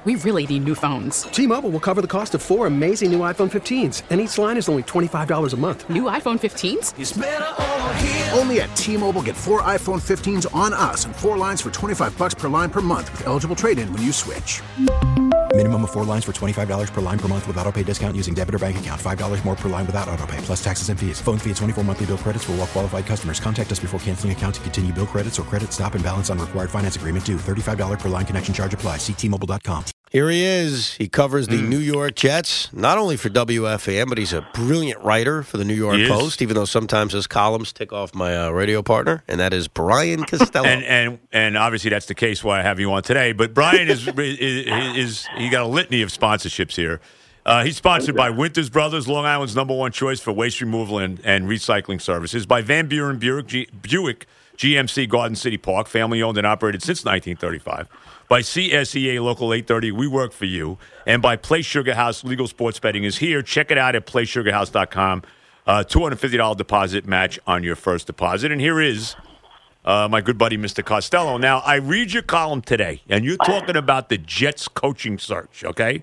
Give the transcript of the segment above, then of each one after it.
We really need new phones. T-Mobile will cover the cost of 4 amazing new iPhone 15s, and each line is only $25 a month. New iPhone 15s? It's better over here. Only at T-Mobile, get 4 iPhone 15s on us and 4 lines for $25 per line per month with eligible trade-in when you switch. Minimum of 4 lines for $25 per line per month with autopay discount using debit or bank account. $5 more per line without autopay, plus taxes and fees. Phone fee at 24 monthly bill credits for well-qualified customers. Contact us before canceling account to continue bill credits or credit stop and balance on required finance agreement due. $35 per line connection charge applies. See T-Mobile.com. Here he is. He covers the New York Jets, not only for WFAN, but he's a brilliant writer for the New York Post, even though sometimes his columns tick off my radio partner, and that is Brian Costello. and obviously that's the case why I have you on today. But Brian is he got a litany of sponsorships here. He's sponsored by Winters Brothers, Long Island's #1 choice for waste removal and recycling services, by Van Buren Buick GMC Garden City Park, family owned and operated since 1935. By CSEA Local 830, we work for you. And by Play Sugar House, legal sports betting is here. Check it out at playsugarhouse.com. $250 deposit match on your first deposit. And here is my good buddy, Mr. Costello. Now, I read your column today, and you're talking about the Jets coaching search, okay?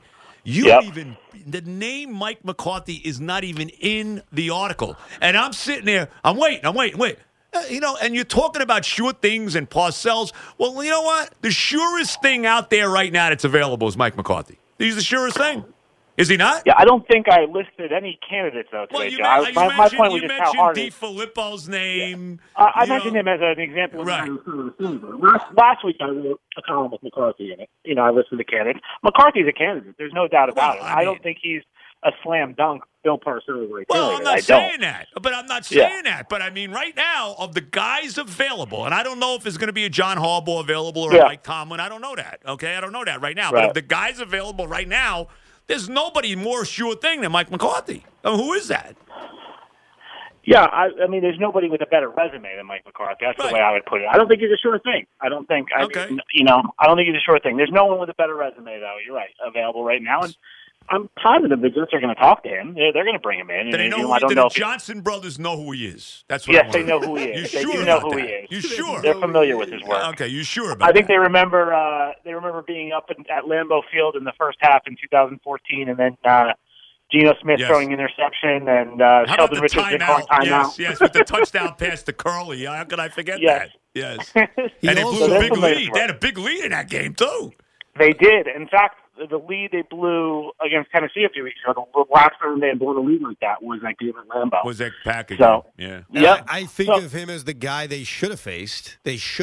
The name Mike McCarthy is not even in the article. And I'm sitting there, I'm waiting. And you're talking about sure things and Parcells. Well, you know what? The surest thing out there right now that's available is Mike McCarthy. He's the surest thing. Is he not? Yeah, I don't think I listed any candidates out today, Joe. My point was just how hard you mentioned DiFilippo's name. Yeah. I mentioned him as an example. Right. Last week I wrote a column with McCarthy in it. I listed the candidates. McCarthy's a candidate. There's no doubt about it. I don't think he's a slam dunk Bill Parcells. Well, I'm not saying that. But I mean, right now, of the guys available, and I don't know if there's going to be a John Harbaugh available or a Mike Tomlin. I don't know that. Okay, I don't know that right now. Right. But of the guys available right now, there's nobody more sure thing than Mike McCarthy. I mean, who is that? Yeah, I mean, there's nobody with a better resume than Mike McCarthy. That's the way I would put it. I don't think he's a sure thing. I don't think he's a sure thing. There's no one with a better resume, though. You're right, available right now. And I'm positive the Jets are going to talk to him. They're going to bring him in. Do they know the Johnson brothers know who he is? That's what. Yes, they know who he is. They do know who he is. You sure? They're familiar with his work. Okay, you sure about I think that? they remember being up at Lambeau Field in the first half in 2014, and then Geno Smith throwing interception and Sheldon Richardson calling timeout. Yes, with the touchdown pass to Curley. How could I forget that? Yes. And they blew a big lead. They had a big lead in that game, too. They did. In fact, the lead they blew against Tennessee a few weeks ago, the last time they had blown a lead like that was that game at Lambeau. Was that package? So, yeah. I think of him as the guy they should have faced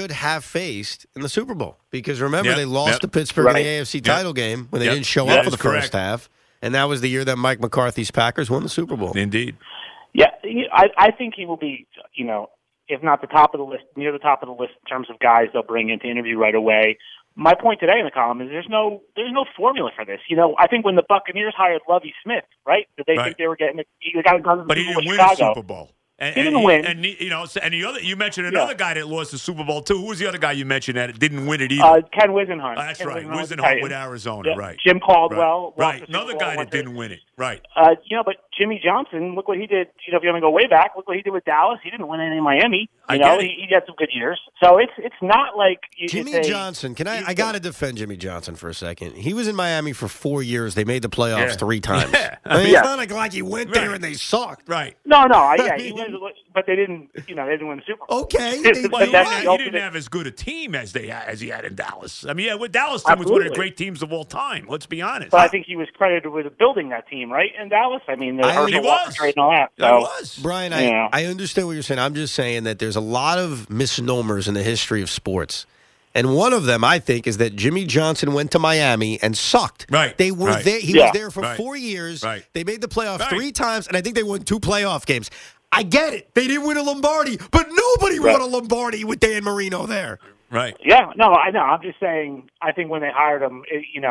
in the Super Bowl. Because remember, they lost to Pittsburgh in the AFC title game when they didn't show up for the first half. And that was the year that Mike McCarthy's Packers won the Super Bowl. Indeed. Yeah, I think he will be, if not the top of the list, near the top of the list in terms of guys they'll bring in to interview right away. My point today in the column is there's no formula for this. I think when the Buccaneers hired Lovie Smith, right? Did they think they were getting he got to But he didn't win a Super Bowl. He didn't win. And the other, you mentioned another guy that lost the Super Bowl too. Who was the other guy you mentioned that didn't win it either? Ken Wisenhunt. That's right, Wisenhunt with Arizona, right? Jim Caldwell, right? Another guy that didn't win it, right? But Jimmy Johnson, look what he did. If you're going to go way back, look what he did with Dallas. He didn't win anything in Miami. He had some good years. So it's not like Jimmy Johnson. I got to defend Jimmy Johnson for a second. He was in Miami for 4 years. They made the playoffs 3 times. I mean, it's not like he went there and they sucked. Right. No. He went, but they didn't. They didn't win the Super Bowl. Okay. He didn't have as good a team as he had in Dallas. I mean, with Dallas team was one of the great teams of all time. Let's be honest. But I think he was credited with building that team, right? In Dallas, I mean, he was. Trade and all that. So, he was. Brian, I understand what you're saying. I'm just saying that there's a lot of misnomers in the history of sports. And one of them, I think, is that Jimmy Johnson went to Miami and sucked. Right. They were there. He was there for 4 years. Right. They made the playoffs 3 times, and I think they won 2 playoff games. I get it. They didn't win a Lombardi, but nobody won a Lombardi with Dan Marino there. Right. Yeah. No, I know. I'm just saying, I think when they hired him,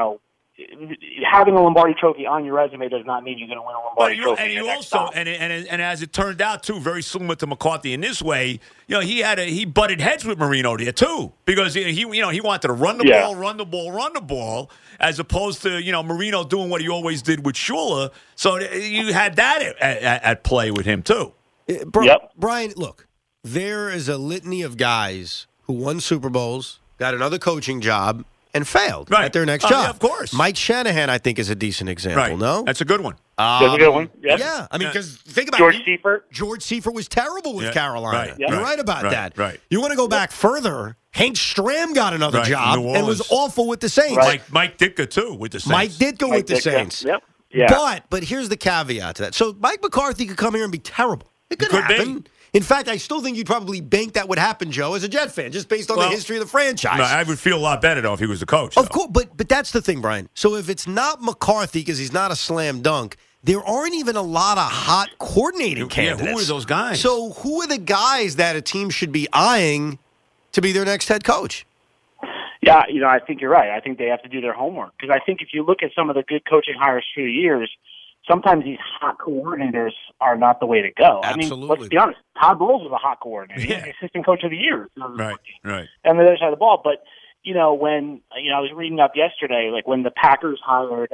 having a Lombardi trophy on your resume does not mean you're going to win a Lombardi trophy. And he also, and as it turned out too, very similar to McCarthy in this way, he butted heads with Marino there too, because he wanted to run the ball, as opposed to Marino doing what he always did with Shula. So you had that at play with him too. Brian, look, there is a litany of guys who won Super Bowls, got another coaching job, and failed at their next job. Yeah, of course. Mike Shanahan, I think, is a decent example, Right. no? That's a good one. That's a good one. Yep. Yeah. I mean, because think about George it. Seifert. George Seifert was terrible with Carolina. Right. You're right about that. Right. You want to go back further, Hank Stram got another job New and was Orleans. awful with the Saints. Right. Mike Ditka, too, with the Saints. Mike Ditka with the Ditka. Saints. Yep. Yeah. But here's the caveat to that. So Mike McCarthy could come here and be terrible. It could Could be. happen. In fact, I still think you'd probably bank that would happen, Joe, as a Jet fan, just based on the history of the franchise. No, I would feel a lot better, though, if he was the coach. Of course, but that's the thing, Brian. So if it's not McCarthy because he's not a slam dunk, there aren't even a lot of hot coordinating candidates. Yeah, who are those guys? So who are the guys that a team should be eyeing to be their next head coach? Yeah, I think you're right. I think they have to do their homework because I think if you look at some of the good coaching hires through the years, sometimes these hot coordinators are not the way to go. Absolutely. I mean, let's be honest. Todd Bowles was a hot coordinator. He was the assistant coach of the year. Right. And the other side of the ball. But, when I was reading up yesterday, like when the Packers hired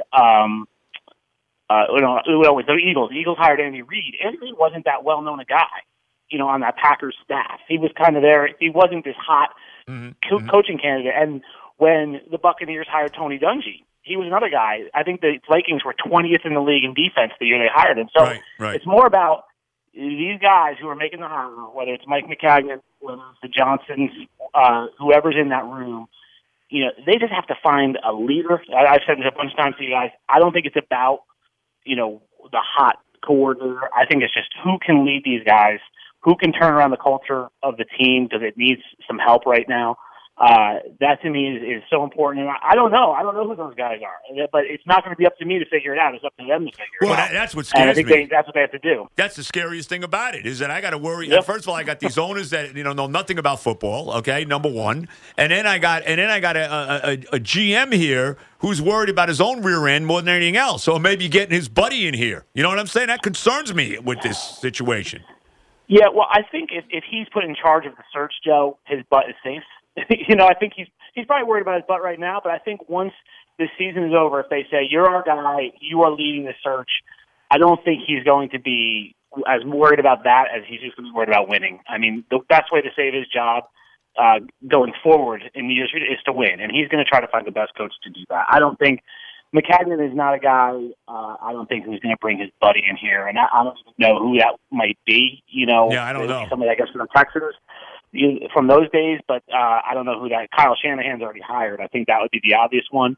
the Eagles. The Eagles hired Andy Reid. Andy Reid wasn't that well-known a guy, on that Packers staff. He was kind of there. He wasn't this hot coaching candidate. And when the Buccaneers hired Tony Dungy, he was another guy. I think the Vikings were 20th in the league in defense the year they hired him. So it's more about these guys who are making the hire, whether it's Mike Maccagnan, whether it's the Johnsons, whoever's in that room. They just have to find a leader. I've said this a bunch of times to you guys. I don't think it's about the hot coordinator. I think it's just who can lead these guys, who can turn around the culture of the team because it needs some help right now. That to me is so important. And I don't know. I don't know who those guys are, but it's not going to be up to me to figure it out. It's up to them to figure it out. That's what scares and I think that's what they have to do. That's the scariest thing about it is that I got to worry. Yep. First of all, I got these owners that know nothing about football. Okay, number one, and then I got a GM here who's worried about his own rear end more than anything else. So maybe getting his buddy in here. You know what I'm saying? That concerns me with this situation. Yeah, well, I think if he's put in charge of the search, Joe, his butt is safe. I think he's probably worried about his butt right now, but I think once this season is over, if they say, you're our guy, you are leading the search, I don't think he's going to be as worried about that as he's just going to be worried about winning. I mean, the best way to save his job going forward in the years is to win, and he's going to try to find the best coach to do that. I don't think Maccagnan is not a guy, I don't think, who's going to bring his buddy in here, and I don't know who that might be. Yeah, I don't know. Somebody, I guess, from the Texans. From those days, but I don't know who that. Kyle Shanahan's already hired. I think that would be the obvious one.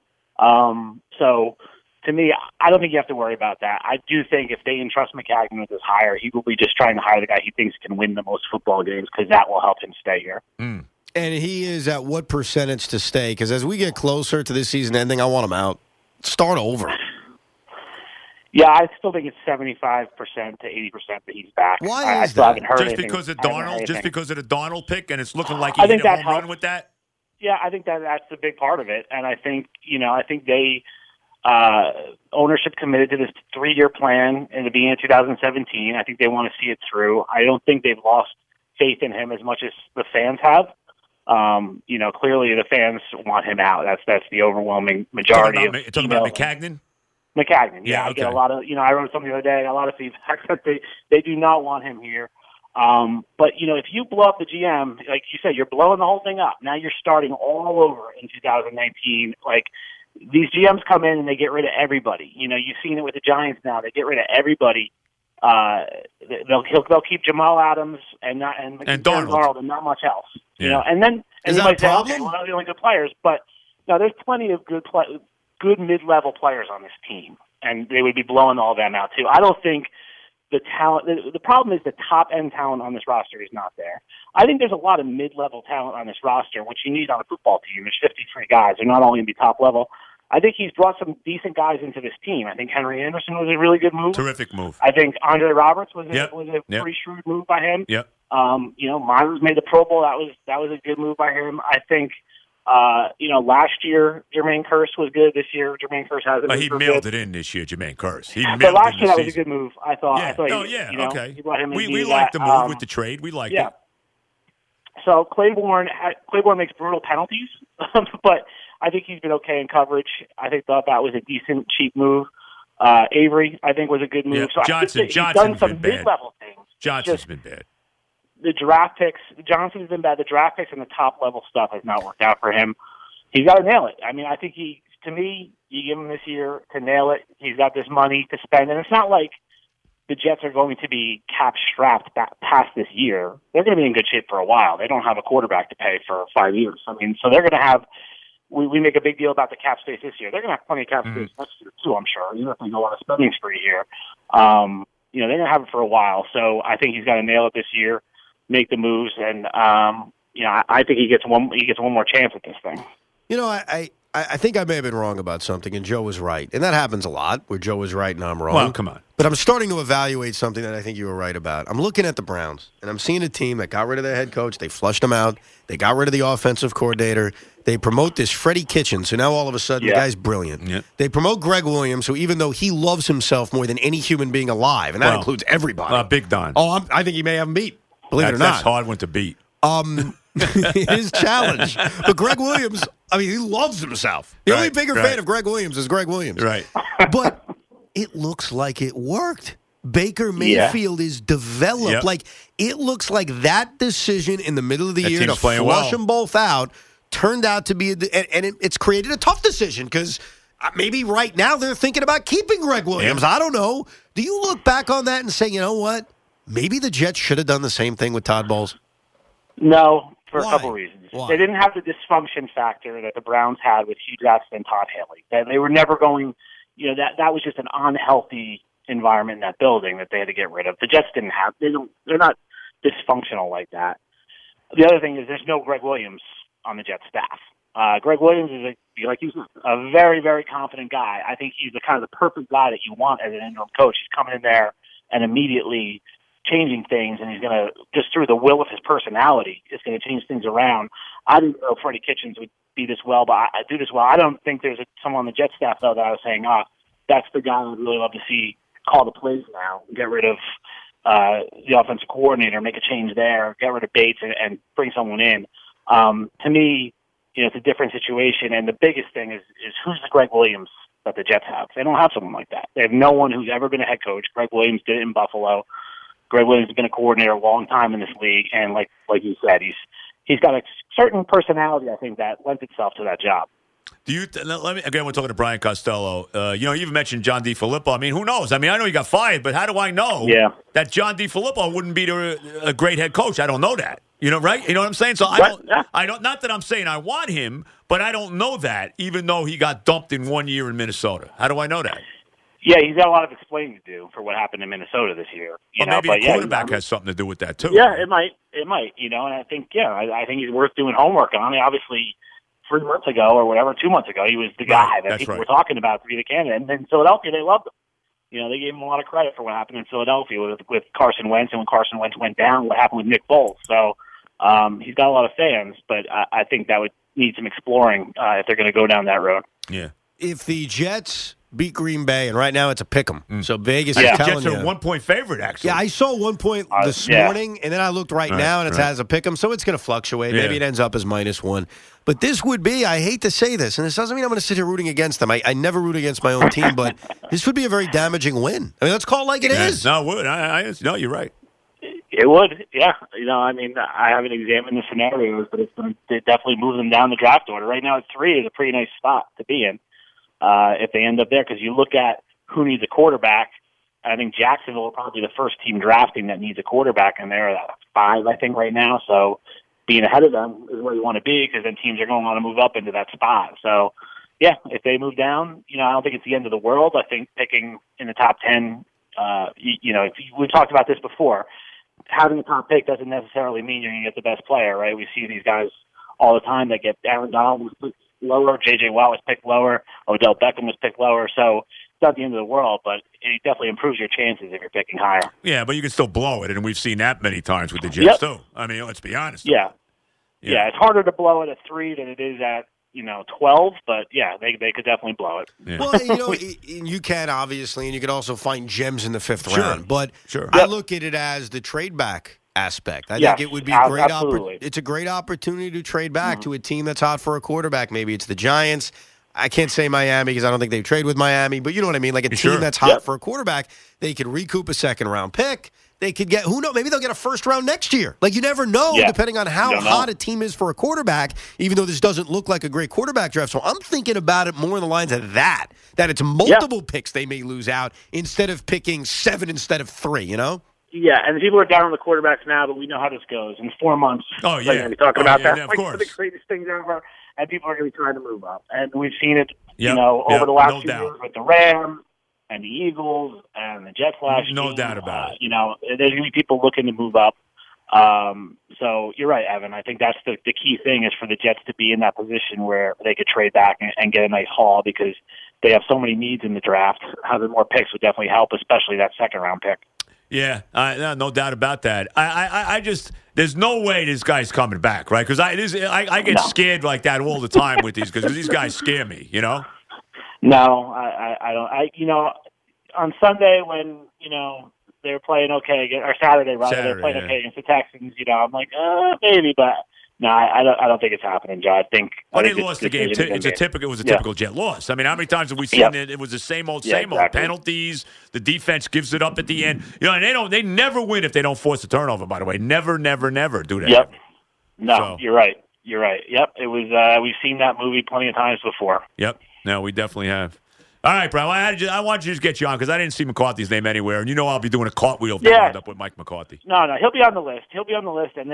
So to me, I don't think you have to worry about that. I do think if they entrust Maccagnan with this hire, he will be just trying to hire the guy he thinks can win the most football games because that will help him stay here. And he is at what percentage to stay? Because as we get closer to this season ending, I want him out. Start over. Yeah, I still think it's 75% to 80% that he's back. Why is I still that? haven't heard Just anything. because of Darnold? Just because of the Darnold pick, and it's looking like I he hit think a that home run helps. with that? Yeah, I think that's a big part of it, and I think they ownership committed to this 3-year plan in the beginning of 2017. I think they want to see it through. I don't think they've lost faith in him as much as the fans have. Clearly the fans want him out. That's the overwhelming majority. Talking about Maccagnan? Maccagnan, yeah. Yeah, okay. I get a lot of, I wrote something the other day, a lot of feedback that they do not want him here. But, if you blow up the GM, like you said, you're blowing the whole thing up. Now you're starting all over in 2019. Like, these GMs come in and they get rid of everybody. You've seen it with the Giants now. They get rid of everybody. They'll keep Jamal Adams and Darnold and not much else. Yeah. And then Is you that might a say, problem? okay, well, they're the only good players, but no, there's plenty of good mid-level players on this team, and they would be blowing all them out too. I don't think the talent. The problem is the top-end talent on this roster is not there. I think there's a lot of mid-level talent on this roster, which you need on a football team. There's 53 guys. They're not all going to be top level. I think he's brought some decent guys into this team. I think Henry Anderson was a really good move. Terrific move. I think Andre Roberts was a Yep. pretty shrewd move by him. Yep. Myers made the Pro Bowl. That was a good move by him. I think, last year Jermaine Kearse was good. This year Jermaine Kearse hasn't. He mailed it in this year, Jermaine Kearse. But last year that was a good move. I thought. Yeah. Okay. He brought him in. We liked the move with the trade. We liked it. So Claiborne makes brutal penalties, but I think he's been okay in coverage. I think that was a decent, cheap move. Avery, I think, was a good move. Yeah. So Johnson's done some been bad. mid-level things. Johnson's been bad. The draft picks, Johnson's been bad. The draft picks and the top-level stuff has not worked out for him. he's got to nail it. I mean, I think to me, you give him this year to nail it. He's got this money to spend, and it's not like the Jets are going to be cap-strapped past this year. They're going to be in good shape for a while. They don't have a quarterback to pay for 5 years. I mean, so they're going to have we make a big deal about the cap space this year. They're going to have plenty of cap space next year, too, I'm sure. Even if they go on a spending spree here. They're going to have it for a while. So I think he's got to nail it this year, make the moves, and, I think he gets one more chance at this thing. I think I may have been wrong about something, and Joe was right. And that happens a lot, where Joe was right and I'm wrong. Well, come on. But I'm starting to evaluate something that I think you were right about. I'm looking at the Browns, and I'm seeing a team that got rid of their head coach. They flushed him out. They got rid of the offensive coordinator. They promote this Freddie Kitchens, so now all of a sudden the guy's brilliant. Yeah. They promote Greg Williams, who even though he loves himself more than any human being alive, and that includes everybody. Big Don. Oh, I think he may have him beat, believe it or not. That's a hard one to beat. His challenge. But Greg Williams, I mean, he loves himself. The only bigger fan of Greg Williams is Greg Williams. Right. But it looks like it worked. Baker Mayfield is developed. Yep. Like, it looks like that decision in the middle of the year to flush them both out turned out to be, it's created a tough decision because maybe right now they're thinking about keeping Greg Williams. I don't know. Do you look back on that and say, you know what? Maybe the Jets should have done the same thing with Todd Bowles? No, for Why? a couple reasons. Why? They didn't have the dysfunction factor that the Browns had with Hugh Jackson and Todd Haley. They were never going, that was just an unhealthy environment in that building that they had to get rid of. The Jets didn't have, they're not dysfunctional like that. The other thing is there's no Greg Williams on the Jets staff. Greg Williams is, like you said, a very, very confident guy. I think he's the kind of the perfect guy that you want as an interim coach. He's coming in there and immediately changing things, and he's going to, just through the will of his personality, is going to change things around. I didn't know Freddie Kitchens would be this well, but I do this well. I don't think there's someone on the Jets staff, though, that I was saying, that's the guy I'd really love to see call the plays now, get rid of the offensive coordinator, make a change there, get rid of Bates, and bring someone in. To me, it's a different situation, and the biggest thing is who's the Greg Williams that the Jets have? They don't have someone like that. They have no one who's ever been a head coach. Greg Williams did it in Buffalo. Greg Williams has been a coordinator a long time in this league, and like you said, he's got a certain personality, I think, that lends itself to that job. We're talking to Brian Costello. You even mentioned John DeFilippo. I mean, who knows? I mean, I know he got fired, but how do I know that John DeFilippo wouldn't be a great head coach? I don't know that. Right? You know what I'm saying? So I don't. Not that I'm saying I want him, but I don't know that. Even though he got dumped in 1 year in Minnesota, how do I know that? Yeah, he's got a lot of explaining to do for what happened in Minnesota this year. Maybe the quarterback has something to do with that too. Yeah, it might. And I think, I think he's worth doing homework on. Obviously, 3 months ago or whatever, 2 months ago, he was the guy that people were talking about to be the candidate. And in Philadelphia, they loved him. They gave him a lot of credit for what happened in Philadelphia with Carson Wentz, and when Carson Wentz went down, what happened with Nick Foles. So he's got a lot of fans, but I think that would need some exploring if they're going to go down that road. Yeah. If the Jets beat Green Bay, and right now it's a pick 'em. So Vegas is telling Jets are 1 point favorite, actually. Yeah, I saw 1 point this morning, and then I looked now, and it has a pick 'em, so it's going to fluctuate. Yeah. Maybe it ends up as -1. But this would be, I hate to say this, and this doesn't mean I'm going to sit here rooting against them. I never root against my own team, but this would be a very damaging win. I mean, let's call it like it is. No, it would. No, you're right. It would, yeah. I haven't examined the scenarios, but it's going to definitely move them down the draft order. Right now, at 3 is a pretty nice spot to be in. If they end up there, because you look at who needs a quarterback, I think Jacksonville will probably be the first team drafting that needs a quarterback, and they're at 5, I think, right now. So being ahead of them is where you want to be, because then teams are going to want to move up into that spot. So, yeah, if they move down, I don't think it's the end of the world. I think picking in the top 10, we've talked about this before. Having a top pick doesn't necessarily mean you're going to get the best player, right? We see these guys all the time that get Aaron Donald was picked lower, J.J. Watt was picked lower, Odell Beckham was picked lower. So it's not the end of the world, but it definitely improves your chances if you're picking higher. Yeah, but you can still blow it, and we've seen that many times with the Jets, too. I mean, let's be honest. Yeah, it's harder to blow it at 3 than it is at 12, but yeah, they could definitely blow it. Yeah. Well, you can obviously, and you could also find gems in the 5th round. But I look at it as the trade back aspect. I think it would be a great it's a great opportunity to trade back to a team that's hot for a quarterback. Maybe it's the Giants. I can't say Miami because I don't think they trade with Miami, but you know what I mean? Like a team that's hot for a quarterback, they could recoup a 2nd-round pick. They could get, who knows, maybe they'll get a first round next year. Like, you never know, depending on how hot a team is for a quarterback, even though this doesn't look like a great quarterback draft. So I'm thinking about it more in the lines of that it's multiple picks they may lose out instead of picking 7 instead of 3, you know? Yeah, and people are down on the quarterbacks now, but we know how this goes. In 4 months, they're going to be talking about that. Of course. The greatest things ever, and people are going to be trying to move up. And we've seen it, over the last few years with the Rams and the Eagles and the Jets last year. No doubt about it. There's going to be people looking to move up. So you're right, Evan. I think that's the key thing is for the Jets to be in that position where they could trade back and get a nice haul because they have so many needs in the draft. Having more picks would definitely help, especially that second-round pick. Yeah, no doubt about that. I just there's no way this guy's coming back, right? Because I get scared like that all the time with these because these guys scare me, you know. No, I don't. On Sunday when they were playing okay, or Saturday rather, they were playing okay against the Texans. I'm like, maybe, but. No, I don't think it's happening, Joe. I think they lost the game. It was a typical Jet loss. I mean, how many times have we seen it? It was the same old penalties. The defense gives it up at the end. And they never win if they don't force a turnover. By the way, never do they? Yep. No, you're right. Yep. It was. We've seen that movie plenty of times before. Yep. No, we definitely have. All right, Brian. I want you to just get you on because I didn't see McCarthy's name anywhere, and I'll be doing a cartwheel if they end up with Mike McCarthy. No, he'll be on the list. And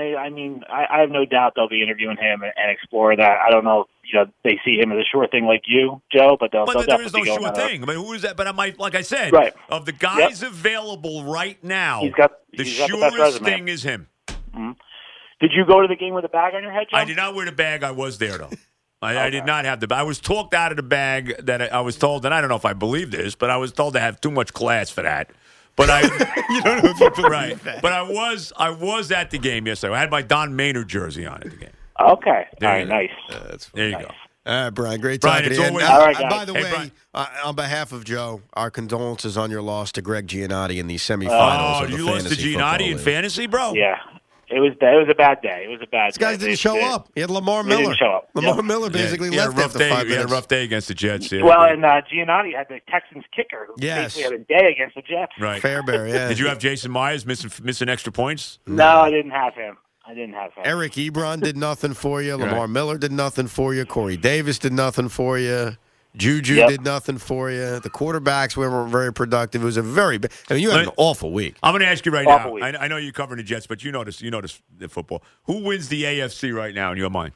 I have no doubt they'll be interviewing him and explore that. I don't know, they see him as a sure thing like you, Joe, but they'll there is no sure thing. I mean, who is that? But like I said, of the guys available right now, the surest thing is him. Mm-hmm. Did you go to the game with a bag on your head, Joe? I did not wear the bag. I was there though. I did not have the bag. I was talked out of the bag that I was told, and I don't know if I believe this, but I was told to have too much class for that. But you don't know if you believe that. But I was at the game yesterday. I had my Don Maynard jersey on at the game. Okay. All right, nice. There you go. All right, Brian. Great talking to you. All right, guys. By the way, on behalf of Joe, our condolences on your loss to Greg Giannotti in the semifinals of the you Fantasy lost to Giannotti in fantasy, bro? Yeah. It was a bad day. This guy didn't show up. He had Lamar Miller. Didn't show up. Lamar Miller basically left after 5 minutes. He had a rough day against the Jets. Yeah. Well, and Giannotti had the Texans kicker who basically had a day against the Jets. Right. Fairbairn, yeah. Did you have Jason Myers missing extra points? No, I didn't have him. Eric Ebron did nothing for you. Lamar Miller did nothing for you. Corey Davis did nothing for you. Juju did nothing for you. The quarterbacks weren't very productive. It was a very bad. You had an awful week. I'm going to ask you right now. I know you're covering the Jets, but you notice the football. Who wins the AFC right now in your mind?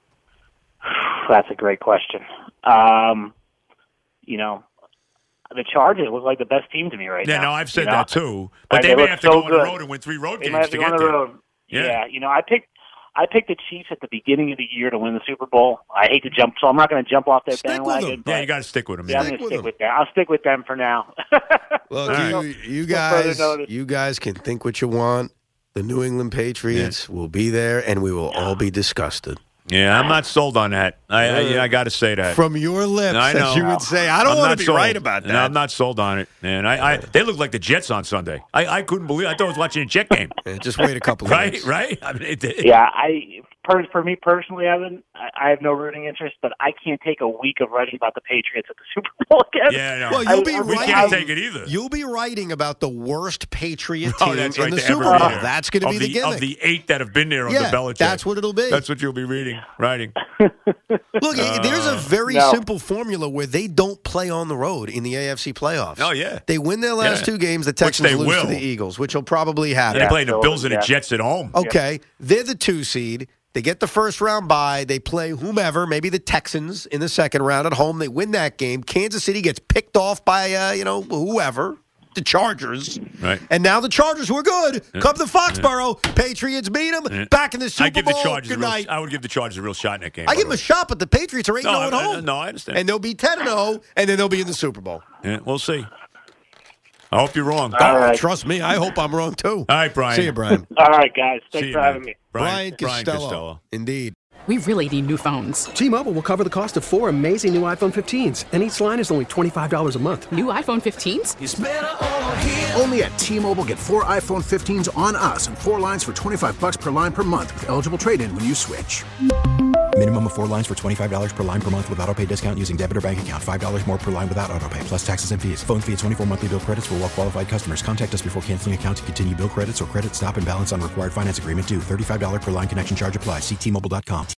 That's a great question. The Chargers look like the best team to me right now. Yeah, no, I've said that too. But they may have to go on the road and win 3 road games to get there. Yeah, I picked the Chiefs at the beginning of the year to win the Super Bowl. I hate to jump, so I'm not going to jump off that bandwagon. Yeah, you got to stick with them. Yeah, I'm going to stick with them. I'll stick with them for now. Look, you guys can think what you want. The New England Patriots will be there, and we will all be disgusted. Yeah, I'm not sold on that. I got to say that. From your lips, as you would say, I don't want to be right about that. No, I'm not sold on it. And they look like the Jets on Sunday. I couldn't believe it. I thought I was watching a Jet game. Just wait a couple of minutes. Right? I mean, for me personally, Evan, I have no rooting interest, but I can't take a week of writing about the Patriots at the Super Bowl again. Yeah, no. Well, we can't take it either. You'll be writing about the worst Patriot team in the Super Bowl. That's going to be the gimmick. Of the 8 that have been there under Belichick. That's what it'll be. That's what you'll be writing. Look, there's a very simple formula where they don't play on the road in the AFC playoffs. Oh, yeah. They win their last 2 games. The Texans lose to the Eagles, which will probably happen. They play the Bills and the Jets at home. Okay. They're the 2 seed. They get the first round bye. They play whomever, maybe the Texans in the second round at home. They win that game. Kansas City gets picked off by, whoever, the Chargers. Right. And now the Chargers, who are good, come to Foxborough. Patriots beat them. Back in the Super Bowl. I would give the Chargers a real shot in that game. I give them a shot, but the Patriots are 8-0 at home. No, I understand. And they'll be 10-0, and then they'll be in the Super Bowl. Yeah, we'll see. I hope you're wrong. All right. Trust me, I hope I'm wrong, too. All right, Brian. See you, Brian. All right, guys. Thanks for having me. Brian Costello. Indeed. We really need new phones. T-Mobile will cover the cost of 4 amazing new iPhone 15s, and each line is only $25 a month. New iPhone 15s? It's better over here. Only at T-Mobile, get 4 iPhone 15s on us and 4 lines for $25 per line per month with eligible trade-in when you switch. Minimum of 4 lines for $25 per line per month with autopay discount using debit or bank account. $5 more per line without autopay, plus taxes and fees. Phone fee at 24 monthly bill credits for well-qualified customers. Contact us before canceling account to continue bill credits or credit stop and balance on required finance agreement due. $35 per line connection charge applies. See T-Mobile.com.